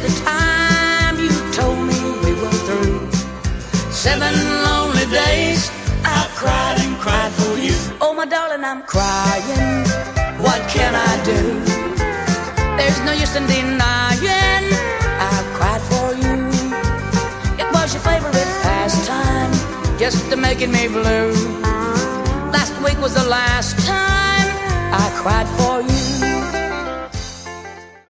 the time you told me we were through. 7 lonely days I've cried and cried for you. Oh, my darling, I'm crying. What can I do? There's no use in denying I've cried for you. It was your favorite pastime, just to making me blue. Last week was the last time I cried for you.